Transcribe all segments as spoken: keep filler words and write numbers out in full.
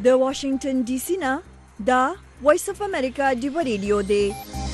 د واشنگټن ډي سي نه دا وایس اف امریکا ډیو ریډیو دی.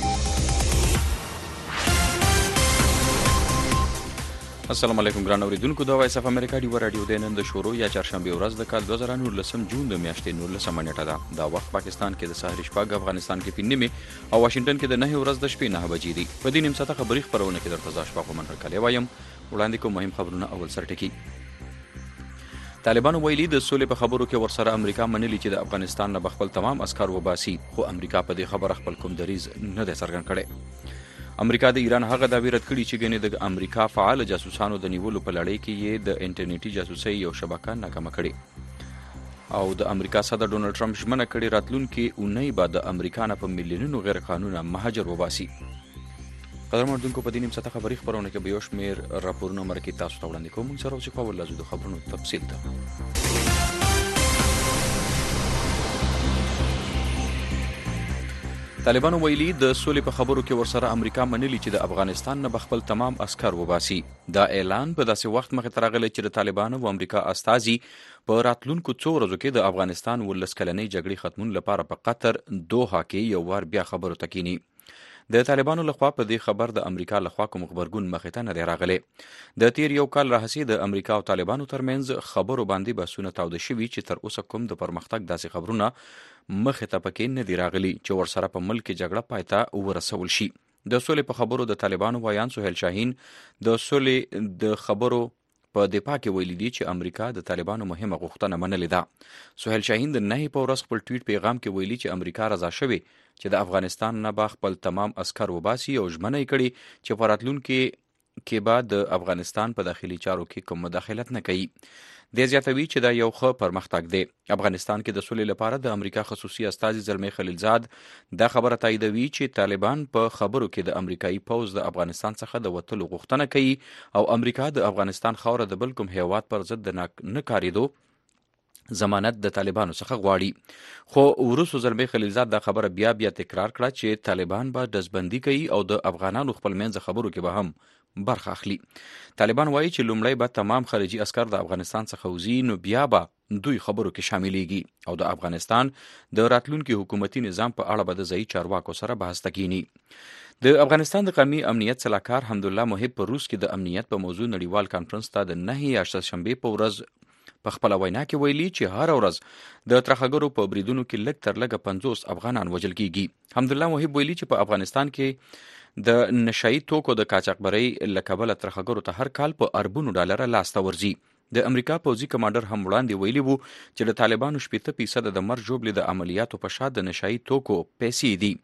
السلام علیکم ګران اوریدونکو، د وایس اف امریکا ډیو رادیو د نن د شروع یا چهارشنبه ورځ د کال دوه زره نولسم جون د میاشتې نولسمه نیټه ده. دا وخت پاکستان کې د سحر شپږ، افغانستان کې په نیمه او واشنگټن کې د نهه ورځ د شپې نهه بجې دي. په دې نیم ساعته خبري خبرونه کې درته ځا شپه په منځ کې وایم. وړاندې کوم مهم خبرونه. اول سر ټکی. طالبانو ویلي د سولې په خبرو کې ورسره امریکا منلي چې د افغانستان نه خپل تمام عسكر وباسي، خو امریکا په دې خبره خپل کوم دریز نه دی څرګند کړی. امریکا د ایران هغه دعوی رد کړي چې ګنې د امریکا فعال جاسوسانو د نیولو په لړۍ کې یې د انټرنیټي جاسوسۍ یو شبکه ناکامه کړې. او د امریکا صدر ډونالډ ټرمپ ژمنه کړې راتلونکي اونۍ به د امریکا نه په میلیونونو غیر قانونه مهاجر وباسي. قدرمن اردوونکو، په دې نیم ساعته خبري خبرونه کې به یو شمېر راپورونه مرکې تاسو ته وړاندې کوم. موږ سره اوسئ، خو اول لازم د خبرونو تفصیل ته. طالبانو ویلي د سولې په خبرو کې ورسره امریکا منلي چې د افغانستان نه خپل تمام عسكر وباسي. دا اعلان په داسې وخت مخې ته راغلی چې د طالبانو او امریکا استازي په راتلونکو څو ورځو کې د افغانستان ولس کلنۍ جګړې ختمون لپاره په قطر دوحه کې یو وار بیا خبرو ته کینی. د طالبانو لخوا په دې خبر د امریکا لخوا کوم خبرګون مخې ته نه دی راغلی. د تیر یو کال راهیسې د امریکا او طالبانو ترمنځ خبرو باندې بحثونه تاوده شوي چې تر اوسه کوم د پرمختګ داسې خبرونه مخې ته پکې نه دی راغلي چې ورسره په ملک کې جګړه پای ته ورسول شي. د سولې په خبرو د طالبانو ویان سهیل شاهین د سولې د خبرو په دفاع کې ویلي دي چې امریکا د طالبانو مهمه غوښتنه منلې ده. سهیل شاهین د نهې په ورځ خپل ټویټ پیغام کې ویلي چې امریکا رضا شوې چې د افغانستان نه به خپل تمام عسكر وباسي او ژمنه یې کړې چې په راتلونکي کې به د افغانستان په داخلي چارو کې کوم مداخلت نه کوي. د زیاتوي چې دا یو ښه پرمختګ دی. افغانستان کې د سولې لپاره د امریکا خصوصي استازي زلمی خلیلزاد دا خبره تاییدوي چې طالبان په خبرو کې د امریکایي پوځ د افغانستان څخه د وتلو غوښتنه کوي او امریکا د افغانستان خاوره د بل کوم هیواد پر ضد د نه کاریدو ضمانت د طالبانو څخه غواړي. خو وروسته زلمی خلیلزاد دا خبره بیا بیا تکرار کړه چې طالبان به ډزبندي کوي او د افغانانو خپل منځ خبرو کې به هم برخه اخلي. طالبان وایي چې لومړی به تمام خارجي عسكر د افغانستان څخه وځي، نو بیا به دوی خبرو کې شاملېږي او د افغانستان د راتلونکي حکومتي نظام په اړه به د ځایي چارواکو سره بحث تکینی. د افغانستان د قومي امنیت صلاحکار حمدالله محب په روس کې د امنیت په موضوع نړیوال کانفرنس ته د نهې یا شنبې په ورځ په خپله وینا کې ویلي چې هر ورځ د ترهګرو په بریدونو کې لږ تر لږه پنځوس افغانان وژل کیږي. حمدالله محب ویلي چې په افغانستان کې د نشایي توکو د قاچاقبرۍ له کبله ترهګرو ته هر کال په اربونو ډالره لاسته ورځي. د امریکا پوځي کمانډر هم وړاندې ویلي وو چې د طالبانو شپېته فیصده د مرګ ژوبلې د عملیاتو په شا د نشایي توکو پیسې دي.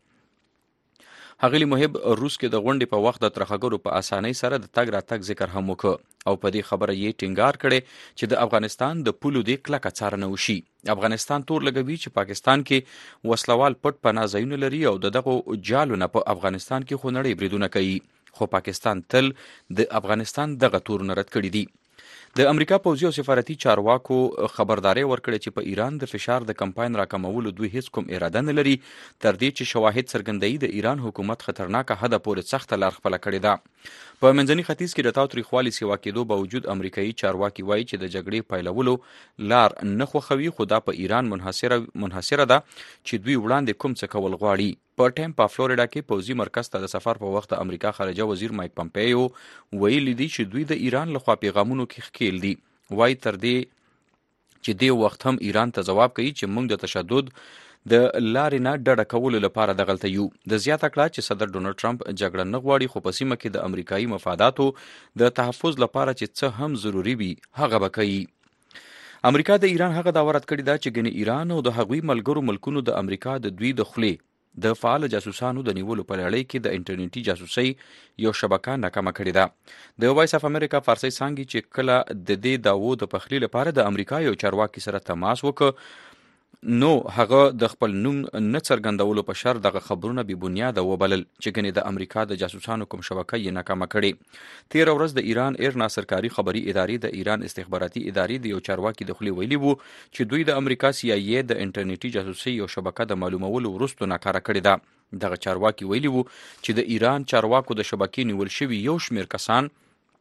ښاغلي محب روس کې د غونډې په وخت د ترهګرو په اسانۍ سره د تګ راتګ ذکر هم وکړ او په دې خبره یې ټینګار کړی چې د افغانستان د پولو دې کلکه څارنه وشي. افغانستان تور لګوي چې پاکستان کې وسلوال پټ پناه ځایونه لري او د دغو جالو نه په افغانستان کې خو نړۍ بریدونه کوي، خو پاکستان تل د افغانستان دغه تورونه رد کړي دي. د امریکا پوځي او سفارتي چارواکو خبرداري ورکړې چې په ایران د فشار د کمپاین راکمولو دوی هیڅ کوم اراده نه لري، تر دې چې شواهد څرګندوي د ایران حکومت خطرناکه حده پورې سخته لار خپله کړې ده. په منځني ختیځ کې د تاوتریخوالي سیوا کېدو باوجود امریکایي چارواکي وایي چې د جګړې پیلولو لار نه خوښوي، خو دا په ایران منحصره منحصره ده چې دوی وړاندې کوم څه کول غواړي. په ټیمپا فلوریډا کې پوځي مرکز ته د سفر په وخت د امریکا خارجه وزیر مایک پمپیو ویلي دي چې دوی د ایران لخوا پیغامونو کې ښکیل دي. وایي تر دې چې دې وخت هم ایران ته ځواب کوي چې موږ د تشدد د لارې نه ډډه کولو لپاره دغلته یو. د زیاته کړه چې صدر ډونالډ ټرمپ جګړه نه غواړي، خو په سیمه کې د امریکایي مفاداتو د تحفظ لپاره چې څه هم ضروري وي هغه به کوي. امریکا د ایران هغه دعوه رد کړې ده چې ګنې ایران او د هغوی ملګرو ملکونو د امریکا د دوی د خولې د فعال جاسوسانو د نیولو په لړۍ کې د انټرنیټي جاسوسۍ یو شبکه ناکامه کړې ده. د وایس اف امریکا فارسي څانګې چې کله د دې دعوو د پخلي لپاره د امریکا یو چارواکي سره تماس وکړ، نو هغه د خپل نوم نه څرګندولو په شر دغه خبرونه بې بنیاده وبلل چې ګنې د امریکا د جاسوسانو کوم شبکه یې ناکامه کړې. تېره ورځ د ایران ایرنا سرکاري خبري ادارې د ایران استخباراتي ادارې د یو چارواکي د خولې ویلي وو چې دوی د امریکا سی آی ای د انټرنیټي جاسوسۍ یو شبکه د معلومولو وروسته ناکاره کړې ده. دغه چارواکي ویلي وو چې د ایران چارواکو د شبکې نیول شوي یو شمېر کسان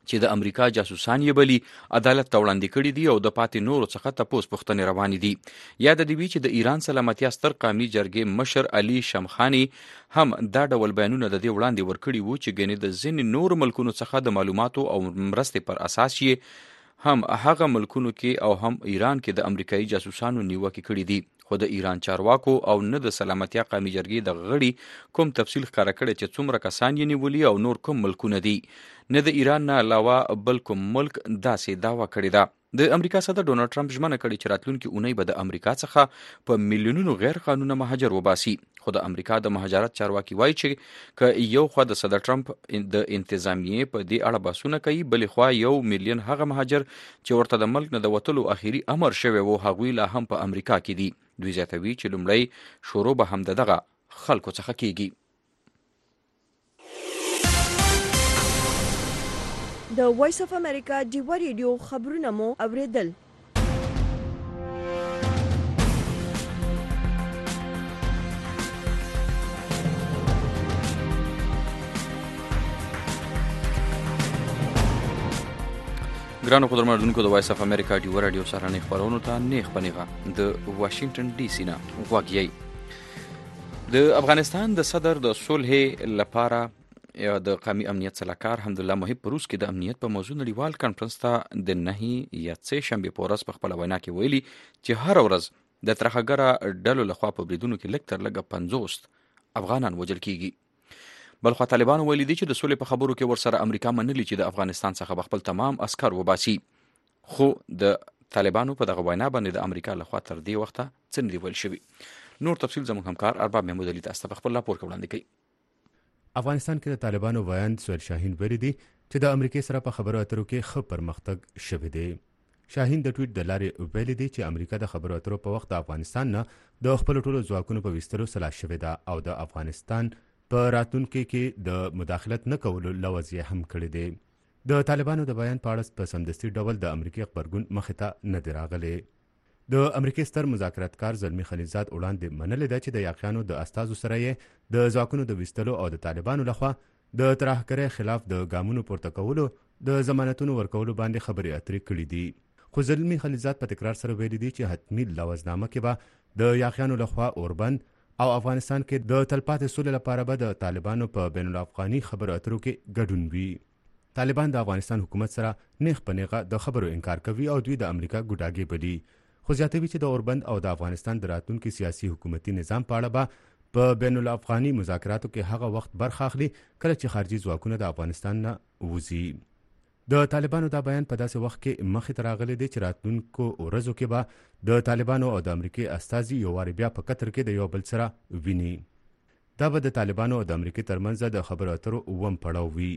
چې د امریکا جاسوسان یې بلی عدالت ته وړاندې کړي دي او د پاتې نورو څخه تپوس پوښتنې روانې دي. یاد دې وي چې د ایران سلامتیا ستر قومي جرګې مشر علي شمخاني هم دا ډول بیانونه د دې وړاندې ورکړي وو چې ګنې د ځینې نورو ملکونو څخه د معلوماتو او مرستې پر اساس یې هم هغه ملکونو کې او هم ایران کې د امریکایي جاسوسانو نیوکې کړي دي. خو د ایران چارواکو او نه د سلامتیا قومي جرګې د غړي کوم تفصیل ښکاره کړی چې څومره کسان یې نیولي او نور کوم ملکونه دي. نه د ایران نه علاوه بل کوم ملک داسې دعوه کړې ده. د امریکا صدر ډونالډ ټرمپ ژمنه کړې چې راتلونکي اونۍ به د امریکا څخه په میلیونونو غیر قانونه مهاجر وباسي. خو د امریکا د مهاجرت چارواکي وایي چې که یو خوا د صدر ټرمپ د انتظامیې په دې اړه بحثونه کوي، بلې خوا یو میلیون هغه مهاجر چې ورته د ملک نه د وتلو اخیری امر شوی و هغوی لا هم په امریکا کې دي. دوی زیاتوي چې لومړی شروع به هم د دغه خلکو څخه کیږي. د وایس اف امریکا ډیوا ریډیو خبرونه مو اوریدل. ګرانو قدرمنو اوریدونکو، د وایس اف امریکا ډیوا راډیو سهارنۍ خپرونو ته نیغ په نیغه د واشنګټن ډي سي نه غوږ یئ. د افغانستان د صدر د صلح لپاره د قومي امنیت سلاکار حمدالله محب په روس کې د امنیت په موضوع نړیوال کانفرنس ته د نهي یا څه شنبې په ورځ په خپله وینا کې ویلي چې هره ورځ د ترهګره ډلو لخوا په بریدونو کې لږ تر لږه پنځوس افغانان وژل کیږي. بلخوا طالبانو ویلي دي چې د سولې په خبرو کې ورسره امریکا منلي چې د افغانستان څخه به خپل تمام عسکر وباسي. خو د طالبانو په دغه وینا باندې د امریکا لخوا تر دې وخته څه نه دي ویل شوي. نور تفصیل زموږ همکار ارباب محمود علي تاسو ته په خپل راپور کې وړاندې کوي. افغانستان کې د طالبانو ویاند سهیل شاهین ویلي دي چې د امریکا سره په خبرو اترو کې ښه پرمختګ شوی دی. شاهین د ټویټ د لارې ویلي دي چې امریکا د خبرو اترو په وخت د افغانستان نه د خپل ټولو ځواکونو په ویستلو سلا شوې ده او د افغانستان په راتلونکي کې د مداخلت نه کولو لوز یې هم کړی دی. د طالبانو د بیان په اړه په سمدستي ډول د امریکا خبرګون مخې ته نه دی راغلی. د امریکا ستر مذاکراتکار زلمی خلیلزاد وړاندې منلې ده چې د یاقیانو د استازو سره یې د ځواکونو د ویستلو او د طالبانو لخوا د ترهګرۍ خلاف د ګامونو پورته کولو د ضمانتونو ورکولو باندې خبرې اترې کړې دي. خو زلمی خلیلزاد په تکرار سره ویلي دي چې حتمي لوزنامه کې به د یاقیانو لخوا اوربند او افغانستان کې د تلپاتې سولې لپاره به د طالبانو په بین الافغاني خبرو اترو کې ګډون وي. طالبان د افغانستان حکومت سره نیغ په نیغه د خبرو انکار کوي او دوی د امریکا ګوډاګي بلي. خو زیاتوي چې د اوربند او د افغانستان د راتلونکي سیاسي حکومتي نظام په اړه به په بین الافغاني مذاکراتو کې هغه وخت برخه اخلي کله چې خارجي ځواکونه د افغانستان نه وځي. د طالبانو دا بیان په داسې وخت کې مخې ته راغلی دی چې راتلونکو ورځو کې به د طالبانو او د امریکا استازي یو وارې بیا په قطر کې د یو بل سره ویني. دا به د طالبانو او د امریکا ترمنځ د خبرو اترو اووم پړاو وي.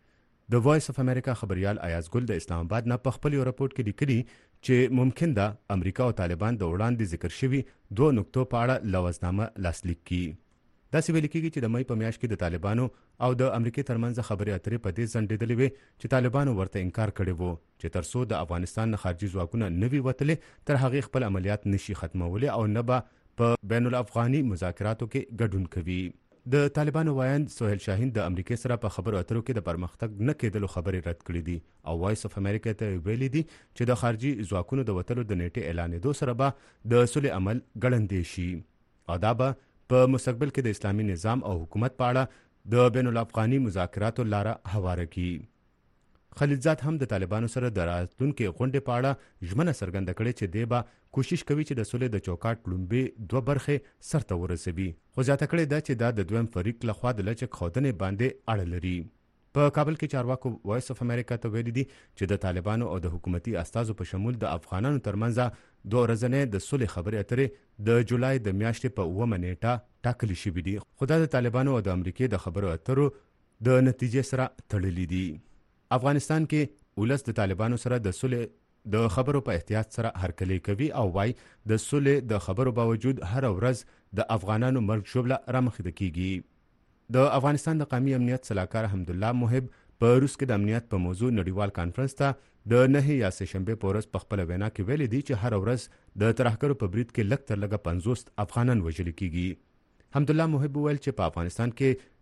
د وایس اف امریکا خبريال ایاز ګل د اسلام آباد نه په خپل یو راپورټ کې لیکلي چې ممکن ده امریکا او طالبان د وړاندې ذکر شوي دوه نقطو په اړه لوزنامه لاسلیک کړي. داسې ویل کېږي چې د مې په میاشت کې د طالبانو او د امریکا ترمنځ خبرې اترې په دې ځنډېدلې وې چې طالبانو ورته انکار کړی وو چې تر څو د افغانستان نه خارجي ځواکونه نه وي وتلي تر هغې خپل عملیات نشي ختمولی او نه به په بین الافغاني مذاکراتو کې ګډون کوي. د طالبانو وایند سهیل شاهین د امریکا سره په خبرو اترو کې د پرمختګ نه کېدلو خبرې رد کړې دي او وایس اف امریکا ته ویلي دي چې د خارجي ځواکونو د وتلو د نیټې اعلانېدو سره به د صلح عمل ګړندی شي او دا به په مستقبل کې د اسلامي نظام او حکومت په اړه د بین الافغاني مذاکراتو لاره هواره کړي. خلیلزاد هم د طالبانو سره د راتلونکي غونډې په اړه ژمنه څرګنده کړې چې دی به کوشش کوي چې د صلح د چوکاټ لومړۍ دوه برخې سرته ورسوي. خو زیاته کړې ده چې دا د دویم فریق لخوا د لچک ښودنې باندې اړه لري. په کابل کې چارواکو وایس اف امریکا ته ویلي دي چې د طالبانو او د حکومتي استازو په شمول د افغانانو ترمنځ دوه ورځنۍ د صلح خبرې اترې د جولای د میاشتې په اوومه نیټه ټاکلې شوي دي. خو دا د طالبانو او د امریکا د خبرو اترو د نتیجې سره تړلي دي. افغانستان کې ولس د طالبانو سره د صلح د خبرو په احتیاط سره هرکلی کوي او وايي د صلح د خبرو باوجود هر ورځ د افغانانو مرګ ژوبله رامخته کیږي. د افغانستان د قومي امنیت سلاکار حمدالله محب په روس کې د امنیت په موضوع نړیوال کانفرنس ته د نهي یا سه شنبې په ورځ په خپل وینا کې ویلي دي چې هر ورځ د ترهګرو په برید کې لږ تر لږه پنځوس افغانان وژل کیږي. حمدالله محب ویل چې په افغانستان کې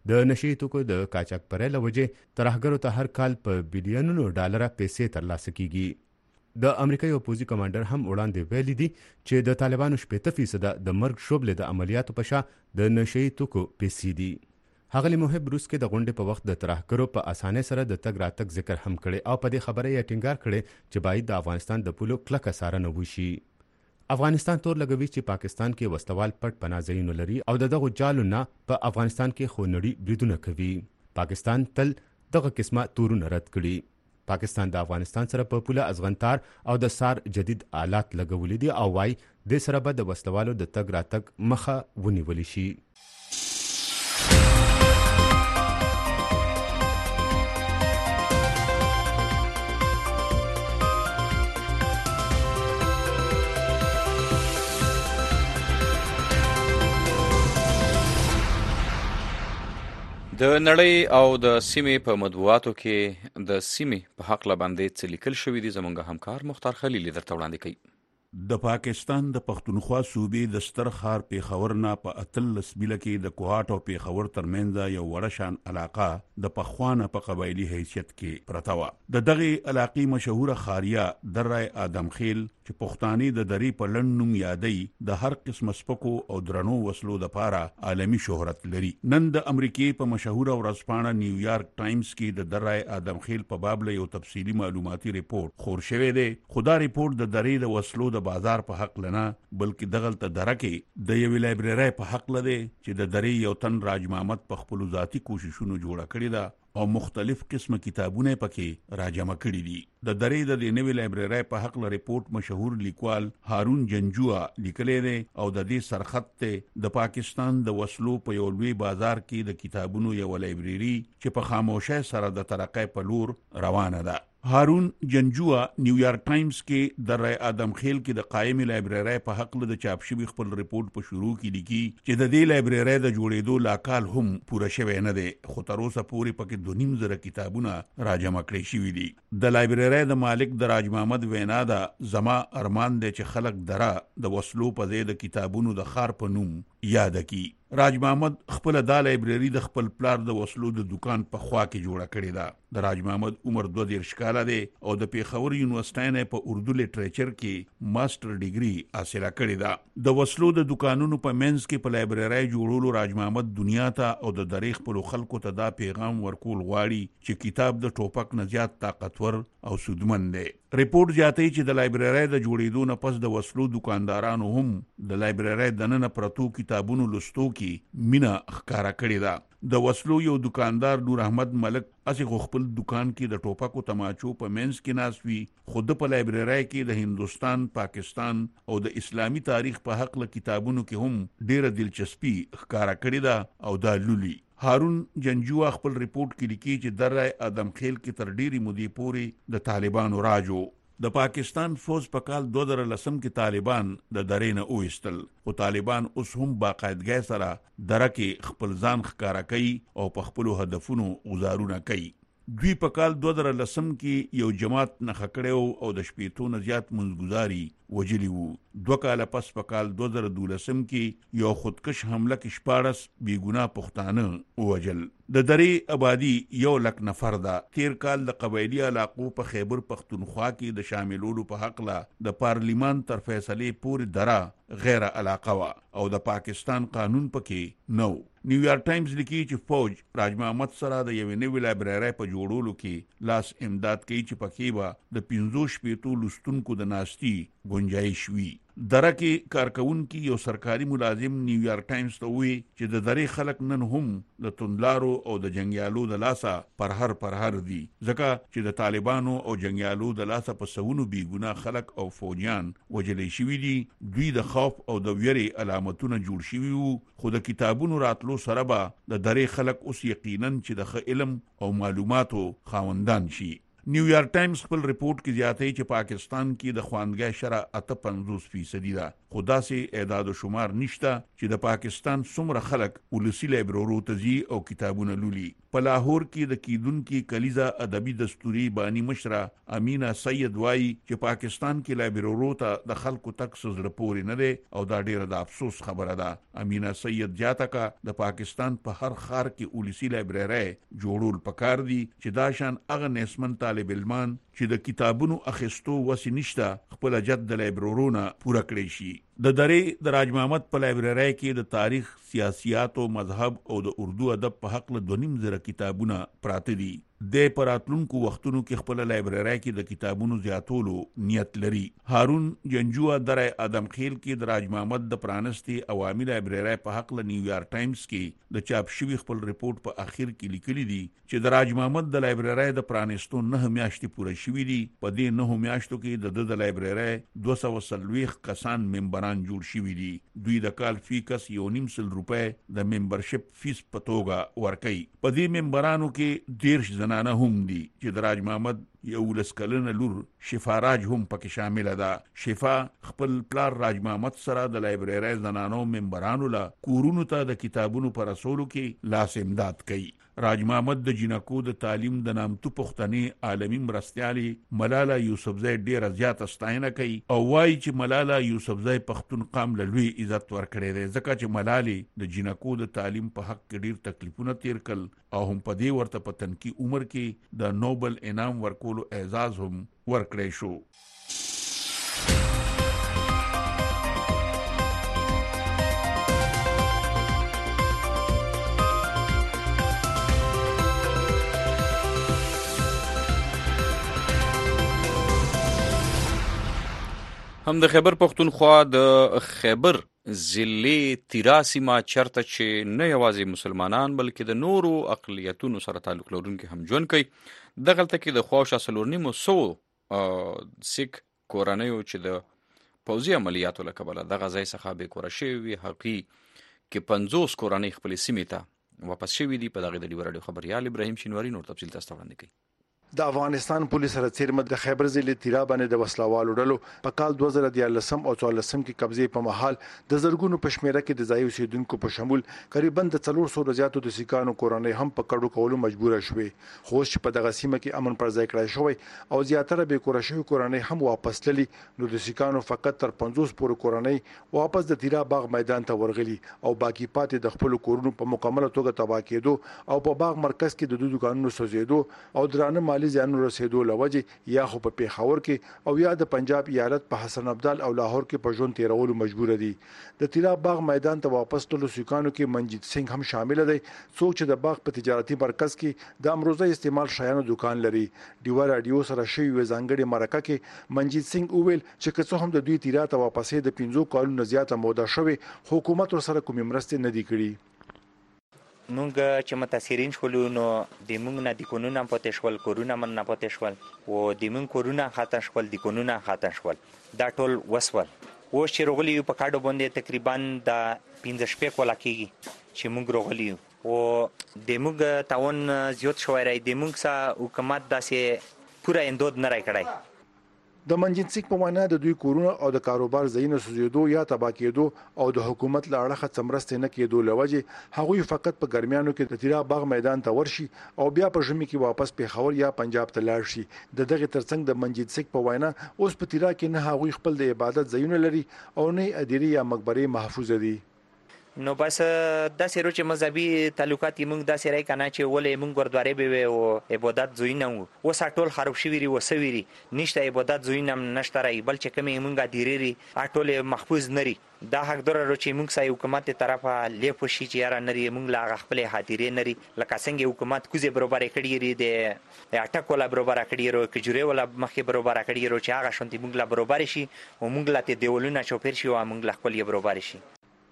د نشي توکو د قاچاق پرې لوجه ترهګرو ته هر کال په بلینونو ډالر پیسې ترلاسه کیږي. د امریکا یو پوزي کمانډر هم وړاندې ویلي دي چې د طالبانو شپږ فیصد د مرګ شوبله د عملیاتو په شا د نشي توکو پیسې دي. هغه محب روس کې د غونډې په وخت د ترهګرو په اسانه سره د تګ راتګ ذکر هم کړي او په دې خبره یې ټینګار کړي چې باید د افغانستان د پولو کلکه څارنه وشي. افغانستان تور لګوي چې پاکستان کې وسوال پټ پناځایونه لري او دغه جالو نه په افغانستان کې خونړي بریدونه کوي. پاکستان تل دغه قسمه تورونه رد کړي. پاکستان د افغانستان سره په پوله ازغنتار او د سار جدید آلات لګولې دي او وايي د سره به د وسلوالو د تګ راتګ مخه ونیول شي. د نړۍ او د سیمې په مطبوعاتو کې د سیمې په حق باندې څه لیکل شوي دي زموږ همکار مختار خلیل درته وړاندې کوي. د پاکستان د پښتونخوا صوبې د ستر ښار پیښور نه په اتلس میله کې د کوهاټ او پیښور ترمنځ یو وړه شان علاقه د پخوانه په قبایلی حیثیت کې پرته وه. د دغه علاقې مشهوره خاریه دره ادمخیل چې پښتاني د درې په لنډ نوم یادوي د هر قسم سپکو او درنو وسلو دپاره عالمي شهرت لري. نن د امریکې په مشهوره ورځپاڼه نیویارک ټایمز کې د دره ادمخیل په باب له یو تفصیلي معلوماتي ریپورت خور شوی دی. خو دا ریپورت د درې د وسلو د بازار په حق لنه بلکې دغلته دره کې د یوې لایبررۍ په حق لده چې د درې یو تن راج محمد په خپلو ذاتي کوششونو جوړه کړې ده او مختلف قسمه کتابونه پکې راجمع کړي دي. د درې د دې نوې لایبررۍ په حق له ریپورت مشهور لیکوال هارون جنجوا لیکلی دی او د دې سرخط ته د پاکستان د وسلو په یو لوی بازار کې د کتابونو یو لایبرري چې په خاموشۍ سره د ترقۍ په لور روانه ده. هارون جنجوا نیویارک ټایمز کې د رای ادم خیل کې د قائم لایبررۍ په حق له د چاپ شوي خپل ریپورت په شروع کې لیکي چې د دې لایبررۍ د جوړېدو لا کال هم پوره شوی نه دی خو تر اوسه پورې پکې دوه نیم زره کتابونه راجمع کړي شوي دي. د لایبررۍ د مالک د راج محمد وینا ده زما ارمان دی چې خلک دره د وسلو په ځای د کتابونو د ښار په نوم یاد کی. راج محمد خپل دا لایبرري د خپل پلار د وسلو د دکان په خوا کې جوړه کړې ده. د راج محمد عمر دوه دېرش کاله دی او د پیښور یونیورسيټۍ نه په اردو لیټریچر کې ماستر ډیګري حاصله کړې ده. د وسلو د دکانونو په منځ کې په لایبررۍ جوړولو راج محمد دنیا ته او د درې خپلو خلکو ته دا پیغام ورکول غواړي چې کتاب د ټوپک نه زیات طاقتور او سودمن دی. ریپورت زیاتوي چې د لایبررۍ د جوړېدو نه پس د وسلو دکاندارانو هم د لایبررۍ دننه پرتو کتابونو لوستو کې مینه ښکاره کړې ده. د وسلو یو دکاندار نور احمد ملک اسی خو خپل دکان کې د ټوپکو تماچو په منځ کې ناست وي خو د په لایبررۍ کې د هندوستان، پاکستان او د اسلامي تاریخ په حق له کتابونو کې هم ډېره دلچسپي ښکاره کړې ده او دا لولي. هارون جنجوا خپل ریپورت کې لیکي چې دره ادم خیل کې تر ډېرې مودې پورې د طالبانو راجو. د پاکستان فوج په کال دوه زره لسم کې طالبان د درې نه وایستل خو طالبان اوس هم باقاعدګۍ سره دره کې خپل ځان ښکاره کوي او په خپلو هدفونو غزارونه کوي. دوی په کال دوه زره لسم کې یو جماعت نښه کړی او د شپېتو نه زیات منځګزاري وجلی وو. دوه کاله پس په کال دوه زره دولسم کې یو خودکش حمله کې شپاړس بېګناه پښتانه ووژل. د درې آبادي یو لک نفر ده. تیر کال د قبایلي علاقو په خیبر پښتونخوا کې د شاملولو په حق له د پارلیمان تر فیصلې پورې دره غیر علاقه وه او د پاکستان قانون پکې نو. نیویارک ټایمز لیکي چې فوج راج محمد سره د یوې نوې لایبررۍ په جوړولو کې لاس امداد کوي چې پکې به د پنځو شپېتو لوستونکو د ناستي گنجائش وي. دره کې کارکونکي یو سرکاري ملازم نیویارک ټایمز ته وویل چې د درې خلک نن هم د توندلارو او د جنګیالو د لاسه پرهر پرهر دي ځکه چې د طالبانو او جنګیالو د لاسه په سوونو بېګناه خلک او فوجیان وژلی شوي دي. دوی د خوف او د ویرې علامتونه جوړ شوي وو خو د کتابونو راتلو سره به د درې خلک اوس یقینا چې د ښه علم او معلوماتو خاوندان شي. نیویارک ټایمز خپل ریپورت کې زیاتوي چې پاکستان کې د خواندګۍ شرح اته پنځوس فیصدي ده، خو داسې اعداد و شمار نشته چې د پاکستان څومره خلک ولسي لایبررو ته ځي او کتابونه لولي. په لاهور کې د کیدونکي کلیزا ادبي دستوري بانی مشره امینا سید وایي چې پاکستان کې لایبررو ته د خلکو تک زړه پورې نه دی او دا ډیره د افسوس خبره ده. امینا سید جاتکا د پاکستان په هر ښار کې ولسي لایبرري جوړول پکار دي چې دا شان هغه نسمن طالب علمان چې د کتابونو اخیستو وسې نشته خپل جد د لایبررونه پوره کړی شي. د درې د راج محمد په لایبرري کې د تاریخ، سیاسيات او مذهب او د اردو ادب په حق له دونیم زره کتابونه پراته دي. د پراتلونکو وختونو کې خپل لایبرري کې د کتابونو زیاتولو نیت لري. هارون جنجوا درې ادم خیل کې د راج محمد د پرانستي عوامي لایبرري په حق له نیویارک ټایمز کې د چاپ شوی خپل ریپورت په اخر کې لیکلي دي چې د راج محمد د لایبرري د پرانستو نه میاشتې پوره شوې دي. په دې نه میاشتو کې د د لایبرري دوه سوه څلوېښت کسان ممبران جوړ شوي دي. دوی د کال فی کس یو نیم سل روپۍ د ممبرشپ فیس په توګه ورکوي. په دې ممبرانو کې دیرش زنانه هم دي چې د راج محمد یو لس کلنه لور شفا راج هم پکې شامل ده. شفا خپل پلار راج محمد سره د لایبرري زنانو ممبرانو له کورونو ته د کتابونو پر رسولو کې لاس امداد کوي. راج محمد د جنکو د تعلیم د نامتو پښتني عالمي مرستيالي ملاله یوسفزۍ ډیره زیاته ستاینه کوي او وایي چې ملاله یوسفزۍ پښتون قام له لوی عزت ورکړی دی ځکه چې ملاله د جنکو د تعلیم په حق کې ډیر تکلیفونه تیر کړل او هم په دې ورته په تنکي عمر کې د نوبل انعام ورکولو اعزاز هم ورکړی شو. هم د خیبر پښتونخوا د خیبر ضلع تیرا سیمه چرته چې نه یوازې مسلمانان بلکې د نورو اقلیتونو سره تعلق لرونکي هم ژوند کوي. دغلته کې د خواوشا څلور نیمو سوو سیک کورنیو چې د پوځي عملیاتو له کبله دغه ځای څخه بېکوره شوي وي هغې کې پنځوس کورنۍ خپلې سیمې ته واپس شوي دي. په دغې د ډیوه راډیو خبریال ابراهیم شینواري نور تفصیل تاسو ته وړاندې کوي. د افغانستان پولیس سره څیرمه د خیبر ضلع تیرا باندې د وسلوالو ډلو په کال دوه زره دیارلسم او څوارلسم کې قبضې په محل د زرګونو پشمیره کې د ځای اوسیدونکو په شمول قریبا د څلور سوه زیاتو د سیکانو کورنۍ هم په کډو کولو مجبوره شوې. خو چې په دغه سیمه کې امن پر ځای کړای شوی او زیاتره به کور شوی کورنۍ هم واپس تللي نو د سیکانو فقط تر پنځوس پورې کورنۍ واپس د تیرا باغ میدان ته ورغلي او باقی پاتې د خپل کورونو په مکمله توګه تباہ کېدو او په باغ مرکز کې د دوی دکانونو سوځېدو او درانه مالی زیانونه رسېدو لوجه یا خو په پیښور کې او یا د پنجاب ایالت په حسن ابدال او لاهور کې په ژوند تیرولو مجبور دي. د تیرا باغ میدان ته واپس تللو سیکانو کې منجیت سنگ هم شامل دی څوک چې د باغ په تجارتي مرکز کې د امروزه استعمال شایانو دکان لري. ډیوه رادیو سره شوی ځانګړي مرکه کې منجیت سنگ وویل چې که څه هم د دوی تیرا ته واپسې د پنځو کالونو زیاته موده شوی حکومت ورسره کومې مرستې نه دي کړي. مونږ چې متاثرین شولو نو د مونږ نه د کونونه پاتې شول کورونه من نه پاتې شول او د مونږ کورونه ختم شول د کونونه ختم شول دا ټول وسول. اوس چې راغلي یو په کاډو باندې تقریبا د پنځه شپې کولا کېږي چې مونږ راغلي یو او د مونږ تاون زیات شوی دی. د مونږ سره حکومت داسې پوره امداد نه راکړی. د منجیت سنگ په معنا د دوی کورونه او د کاروبار ځایونه سوځېدو یا تباه کېدو او د حکومت له اړخه څه مرستې نه کېدو له وجې هغوی فقط په ګرمیانو کې د تیرا باغ میدان ته ورشي او بیا په ژمي کې واپس پیښور یا پنجاب ته لاړ شي. د دغې ترڅنګ د منجیت سنگ په وینا اوس په تیرا کې نه هغوی خپل د عبادت ځایونه لري او نه ادیرې یا مقبرې محفوظ دي. نو بس داسې رو چې مذهبي تعلقات یې مونږ داسې رای کنه چې ولې مونږ ګردوارې به وي او عبادت ځایونه وو اوس ټول خراب شوي دي وسوي دي نشته عبادت ځایونه نشته رای بل چې کومې مونږ ادیرې دي ټول محفوظ نری. دا حق دره رو چې مونږ سای حکومت طرفه لیپ شي چې یاره نری مونږ لا خپل حاضرې نری لکه څنګه حکومت کوزه برابر کړی لري د اټک ولا برابر کړی ورو کجوري ولا مخې برابر کړی ورو چې هغه شونتي مونږ لا برابر شي او مونږ لا ته دیولونه چوپیر شي او مونږ لا خپل برابر شي.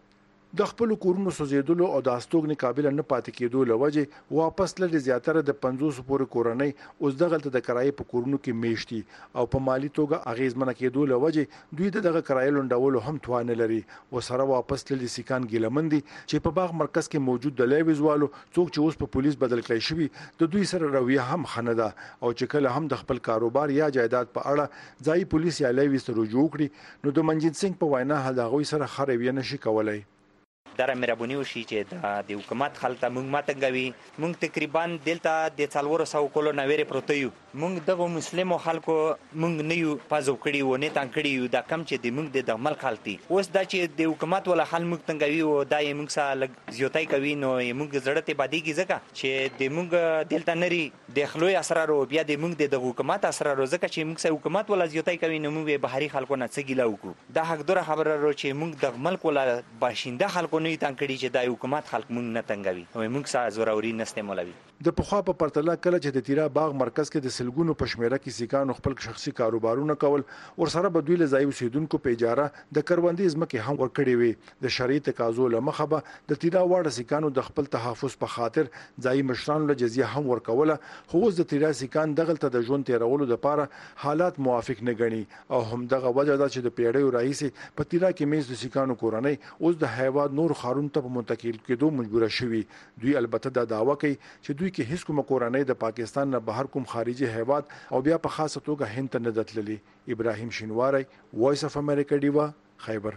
د خپل کورونو سوځیدلو او د استوګنې قابل نه پاتې کېدو لوجه واپس لږ زیاتره د پنځوس پورې کورنۍ اوس دغلته د کرایې په کورونو کې میشتي او په مالی توګه اغیزمنه کېدو لوجه دوی دغه کرایې لونډولو هم توان لري و سره واپس للی سیکان ګیلمندي چې په باغ مرکز کې موجود د لویزوالو څوک چې اوس په پولیس بدل کړی شوی د دوی سره رویه هم خنده او چې کله هم د خپل کاروبار یا جایداد په اړه ځای پولیس یا لوی سره رجوع کړي نو د منجیت سنگ په وینا هغه غوي سره خروي نشي کولای. دره مهرباني وشي چې د حکومت خلک مونږ ماتنګوي مونږ تقریبا دلته د څلور سو کولو نويره پروت یو مونږ دغه مسلمانو خلکو مونږ نه یو پازو کړی و نه تان کړی یو دا کم چې د مونږ د دمل خالتي اوس دا چې د حکومت ولا حل مونږ تنګوي او دا یې مونږ سره زیاتای کوي نو مونږ زړه ته بادي کیږي چې د مونږ دلته نری د خلوی اسرار او بیا د مونږ د حکومت اسرار ځکه چې مونږ سره حکومت ولا زیاتای کوي نو مونږ بهري خلکو نه څه ګیلا وکړو دا حق دوره خبره ورو چې مونږ د ملک ولا باشنده خلکو نه تنګړي چې د حکومت خلک مونږ نه تنګوي او مونږ سره زوروري نسته مولوي. د پخوا په پرتله کله چې د تیرا باغ مرکز کې د سلګونو پښمیره کې سیکانو خپل شخصي کاروبارونه کول ور سره بدوی له ځای اوسیدونکو په اجاره د کروندې ځمکې هم ورکړې وي د شرعي تقاضو لمخه به د تیرا واړه سیکانو د خپل تحفظ په خاطر ځای مشرانو له جزیه هم ورکوله خو اوس د تیرا سیکان دغلته د ژوند تیرولو لپاره حالات موافق نه غني او هم دغه وجه ده چې د پیړیو رئیس په تیرا کې میز د سیکانو کورنۍ اوس د هیواد نور خارون ته منتقل کېدو مجبور شوي دوی البته دا داوا کوي چې دوی کې هیڅ کوم کورنۍ د پاکستان نه بهر کوم خارجي هیواد او بیا په خاصه توګه هند ته نه دتللي. ابراهیم شینواری وایس اف امریکا دیوا خیبر.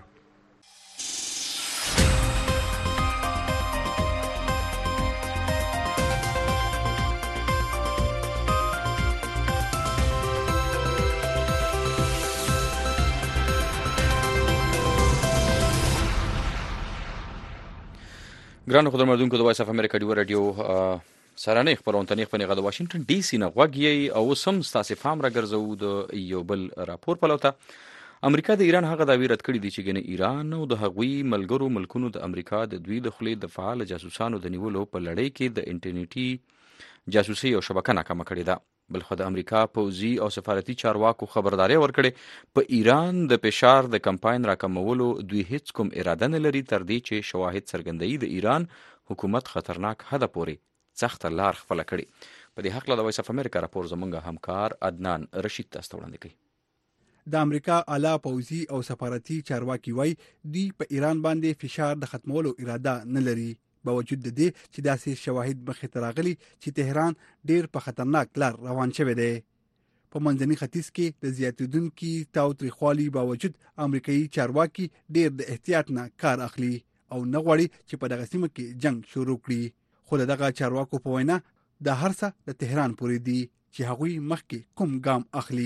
ګرانو خدمتونکو د وایس اف امریکا دیوا رادیو سرانه خبرونه خپل غو د واشنگټن ډي سي نه غوږی او سم ستاسو فام را ګرځو د یو بل راپور په لوته امریکا د ایران هغه داوی رد کړی دی چې ګنې ایران او د هغوی ملګرو ملکونو د امریکا د دوی د خلې د فعال جاسوسانو د نیولو په لړۍ کې د انټرنیټي جاسوسي او شبکه ناکامه کړې ده بلخو د امریکا پوځي او سفارتي چارواکو خبرداري ورکړې په ایران د فشار د کمپاین راکمولو دوی هیڅ کوم اراده نه لري تر دې چې شواهد څرګندوي د ایران حکومت خطرناک حد پورې سخت لار خپل کړي. په دې حق له وایس اف امریکا راپور زمونږ همکار عدنان رشید تاسو وړاندې کوي. د امریکا اعلی پوځي او سفارتي چارواکي وایي دوی په ایران باندې فشار د ختمولو اراده نه لري باوجود د دې چې داسې شواهد مخې ته راغلي چې تهران ډیر په خطرناک لار روان شوی دی. په منځني ختیځ کې د زیاتیدونکو تاوتریخوالي باوجود امریکایي چارواکي ډیر د احتیاط نه کار اخلي او نه غواړي چې په دغه سیمه کې جنگ شروع کړي. خو دغه چارواکو په وینا د هر څه د تهران پورې دی چې هغوی مخکې کوم ګام اخلي.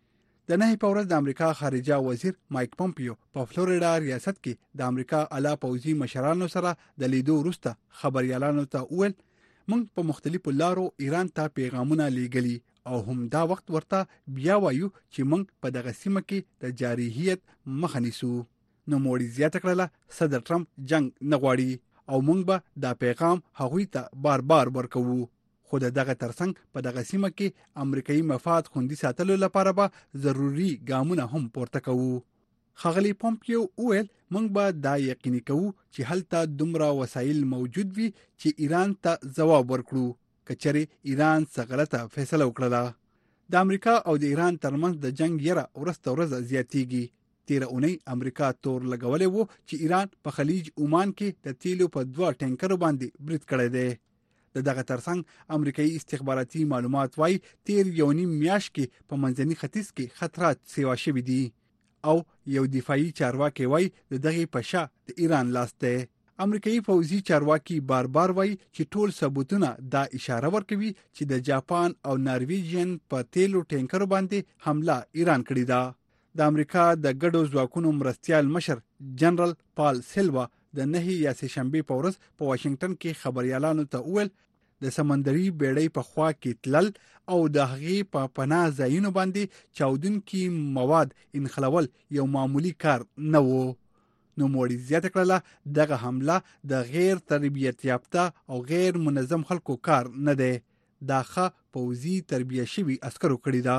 د نه په ورځ د امریکا خارجه وزیر مایک پومپیو په فلوریډا ریاست کې د امریکا اعلی پوځي مشرانو سره د لیدو وروسته خبريالانو ته وویل موږ په مختلفو لارو ایران ته پیغامونه لیږلي او هم دا وخت ورته بیا وایو چې موږ په دغه سیمه کې د جارحیت مخه نیسو. نو موړي زیاته کړله صدر ټرمپ جنگ نه غواړي او موږ به دا پیغام هغوی ته بار بار ورکوو خو دغه ترڅنګ په دغه سیمه کې امریکایي مفاد خوندي ساتلو لپاره به ضروري ګامونه هم پورته کوو. ښاغلي پومپیو وویل موږ به دا یقیني کوو چې هلته دومره وسایل موجود وي چې ایران ته ځواب ورکړو کچره ایران څه غلطه فیصله وکړه. د امریکا او د ایران ترمنځ د جنگ یره ورسته ورځ زیاتیږي. تیر اونۍ امریکا تور لګولې وو چې ایران په خلیج عمان کې د تیلو په دوه ټینکرو باندې برید کړی دی. د دغه ترڅنګ امریکایي استخباراتي معلومات وايي تیر یو نیم میاشت کې په منځني ختیځ کې خطرات سیوا شوي دي او یو دفاعي چارواکي وايي د دغه په شا د ایران لاس دی. امریکایي پوځي چارواکي بار بار وايي چې ټول ثبوتونه دا اشاره ورکوي چې د جاپان او نارویجن په تیلو ټینکرو باندې حمله ایران کړې ده. د امریکا د ګډو ځواکونو مرستيال مشر جنرال پال سیلوا د نه یا سه شنبه په ورځ په واشنگټن کې خبريالانو ته وویل د سمندري بیړۍ په خوا کې تلل او د هغې په پناه ځایونو باندې چاودونکي مواد انخلول یو معمولی کار نه وو. نو موړي زیاته کړله دغه حمله د غیر تربیت یافته او غیر منظم خلکو کار نه دی دا ښه پوځي تربیه شوي عسکرو کړی دا.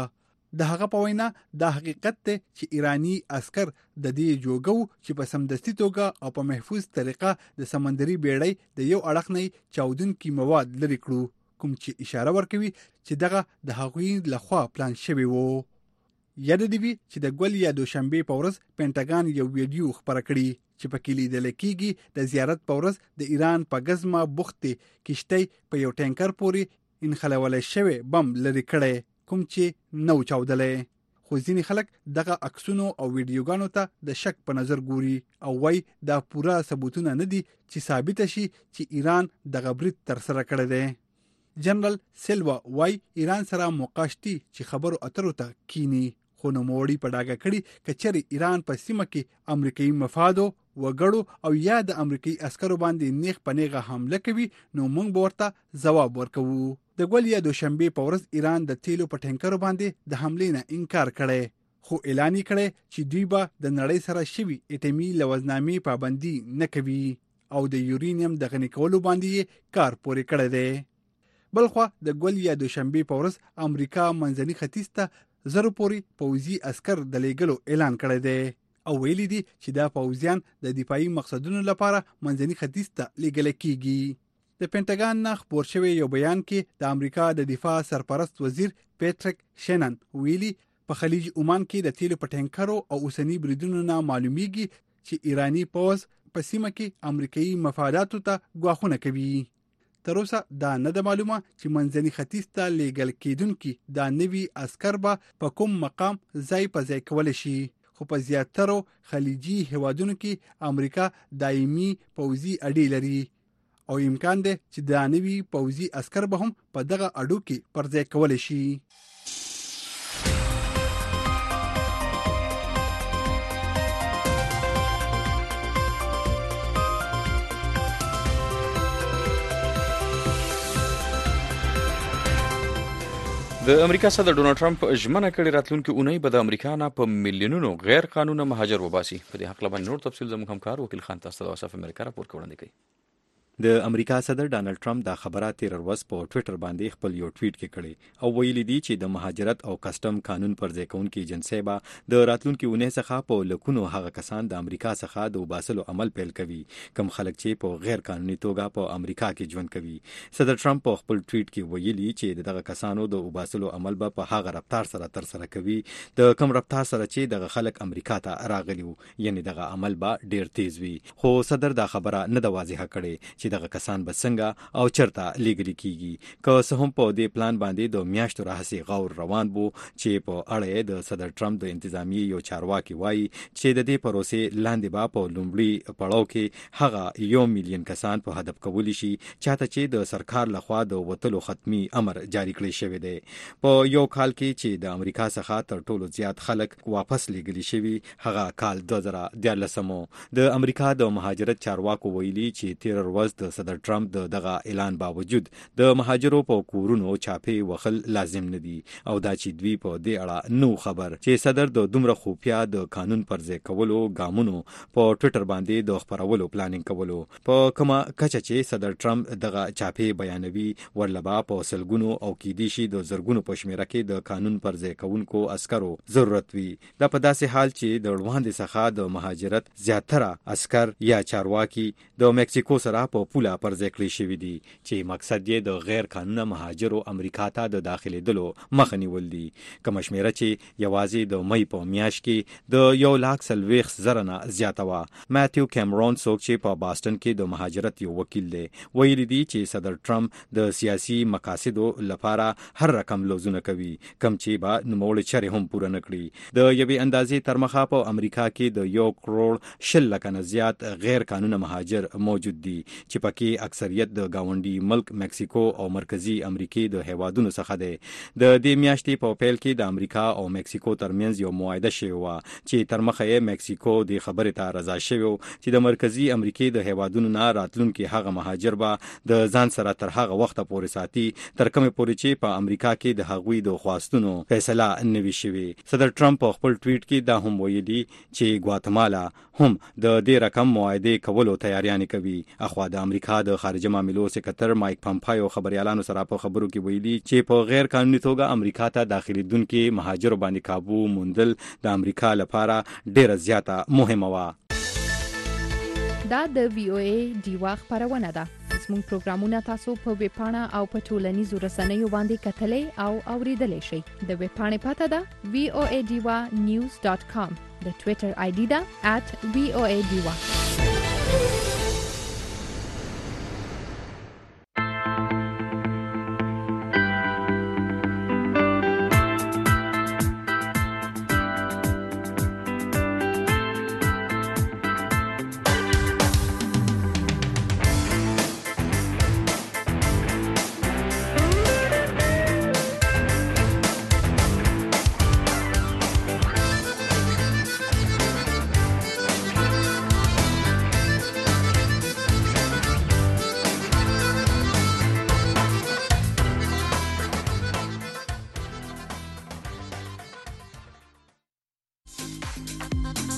د هغه په وینا دا حقیقت دی چې ایرانی عسكر د دې جوګو چې په سمدستي توګه او په محفوظ طریقه د سمندري بیړۍ د یو اړخ نه چاودونکي مواد لري کړو، کوم چې اشاره ورکوي چې دغه د هغوی لخوا پلان شوی وو. یاد دی وی چې د ګول یا دوشنبه په ورځ پینټاګان یو ویډیو خبره کړي چې په کې لیدل کېږي د زیارت په ورځ د ایران په غزما بوختي کشتۍ په یو ټانکر پورې انخلول شوی بم لري کړي، کوم چې نو چاودلې. خو ځینې خلک دغه عکسونو او ویډیوګانو ته د شک په نظر ګوري او وایي دا پوره ثبوتونه نه دي چې ثابت شي چې ایران دغه برید تر سره کړی دی. جنرال سیلوا وایي ایران سره موقاشتي چې خبرو اترو ته کینی، خو نوموړي په ډاګه کړي کچري ایران په سیمه کې امریکایي مفادو وګړو او یا د امریکایي عسکرو باندې نیغ په نیغه حمله کوي نو موږ به ورته ځواب ورکوو. د ګول یا دوشنبه په ورځ ایران د تیلو په ټانکرو باندې د حملې نه انکار کړي، خو اعلان کړي چې دوی به د نړۍ سره شوی اټومي لوزنامې پابندي نه کوي او د یورینیم د غني کولو باندې کار پورې کړی دی. بلخوا د ګول یا دوشنبه په ورځ امریکا منځني ختیځ ته زر پورې پوځي عسكر د لېګلو اعلان کړی دی او ویلي دي چې دا پوځیان د دفاعي مقصدونو لپاره منځني ختیځ ته لېږل کیږي. د پینټاګان نه خبر شوی یو بیان کې د امریکا د دفاع سرپرست وزیر پیټریک شینن ویلي په خلیج عمان کې د تیلو په ټانکرو او اوسنی بریدونو نه معلومیږي چې ایرانی پوځ په سیمه کې امریکایي مفاداتو ته ګواښونه کوي. تر اوسه دا نه ده معلومه چې منځني ختیځ ته لېږل کېدونکي دا نوي عسكر به په کوم مقام ځای په ځای کولی شي، خو په زیاترو خلیجي هیوادونو کې امریکا دایمي پوځي اډې لري او امکان دی چې دا نوي پوځي عسكر به هم په دغه اډو کې پر ځای کولی شي. د امریکا صدر ډونالد ټرمپ ژمنه کړې راتلونکي اونۍ به د امریکا نه په میلیونونو غیر قانوني مهاجر وباسي. په دې حق باندې نور تفصیل زموږ همکار وکیل خان تاسو د واسف امریکا راپور وړاندې کوي. د امریکا صدر ډانلډ ټرمپ دا خبره تیر ورځ په ټوئیټر باندې خپل یو ټویټ کې کړي او ویلي دي چې د مهاجرت او کسٹم قانون پر ځای کوونکي ایجنسۍ به د راتلونکي اونۍ څخه په لکونو هغه کسان د امریکا څخه د وباسلو عمل پیل کوي کوم خلک چې په غیر قانوني توګه په امریکا کې ژوند کوي. صدر ټرمپ په خپل ټویټ کې ویلي چې دغه کسانو د وباسلو عمل به په هغه رفتار سره تر سره کوي د کوم رفتار سره چې دغه خلک امریکا ته راغلي وو، یعنی دغه عمل به ډیر تیز وي. خو صدر دا خبره نه د واضحه کړي چې دغه کسان به او چرته لګري کیږي. که څه هم په دې پلان باندې د میاشتو راهسي غور روان وو چې په اړه د صدر ټرمپ د انتظامی یو چارواکي وایي چې د دې پروسې لاندې به په لومړي پړاو کې هغه یو میلیون کسان په هدف کولی شي چاته چې د سرکار لخوا د وټلو ختمي امر جاری کړی شوی دی. په یو کال کې چې د امریکا څخه تر ټولو زیات خلک واپس لګلی شوی هغه کال دوه زره دیارلسم د امریکا د مهاجرت چارواکو ویلي چې تیر ورځ د صدر ټرمپ د دغه اعلان باوجود د مهاجرو په کورونو چاپې وخل لازم نه دي او دا چې دوی په دې اړه نو خبر چې صدر د دومره خوپیا د قانون پر ځای کولو ګامونو په ټوئیټر باندې د خبرولو پلانینګ کولو په کومه کچه چې صدر ټرمپ دغه چاپې بیانوي ورلبا په سلګونو او کې دي شي د زرګونو په شمیره کې د قانون پر ځای کوونکو عسکرو ضرورت وي. دا په داسې حال چې د وړاندې څخه د مهاجرت زیاتره عسكر یا چارواکي د مکسیکو سره په پوله پر ځای کړی شوی دي چې مقصد یې د غیر قانوني مهاجرو امریکا ته د داخليدلو مخه نیول دي. کوم شمیره چې یوازې د مې په میاشت کې د یو لاک سلويخ زره نه زیاته و. ماتیو کیمرون څوک چې په باستون کې د مهاجرت یو وکیل دی ویلي دي چې صدر ټرمپ د سیاسي مقاصدو لپاره هر رقم لوزونه کوي کم چې با نوموړي چره هم پوره نکړي. د یوې اندازې تر مخه په امریکا کې د یو کروڑ شل لک نه زیات غیر قانوني مهاجر موجود دي چې پکې اکثریت د گاونډي ملک مکسیکو او مرکزی امریکای د هیوادونو څخه دی. د دې میاشتې په پیل کې د امریکا او مکسیکو ترمنځ یو معاهده شوی و چې تر مخه یې مکسیکو د خبرې ته رضا شوی چې د مرکزی امریکای د هیوادونو نه راتلونکي هغه مهاجر به د ځان سره تر هغه وخت پورې ساتي تر کومه پورې چې په امریکا کې د هغوی د خواستونو فیصله نوي شوی. صدر ټرمپ په خپل ټویټ کې دا هم ویلي چې ګواتمالا هم د دې رقم معاهده کولو تیاریان کوي. اخوا د د امریکا د خارجه معاملو سکرټر مایک پامپایو خبريالانو سره په خبرو کې ویلي چې په غیر قانوني توګه امریکا ته داخليدونکو مهاجرو باندې قابو موندل د امریکا لپاره ډیره زیاته مهمه وه. دا د وی او ای دیوا خبرونه ده. زموږ پروګرامونه تاسو په ویب پاڼه او په ټولنیزو رسنیو باندې کتلې او اوریدلې شئ. د ویب پاڼې پته ده وی او ای دیوا نیوز ډاټ کام. د ټوئیټر آی ډي ده ات وی او ای دیوا.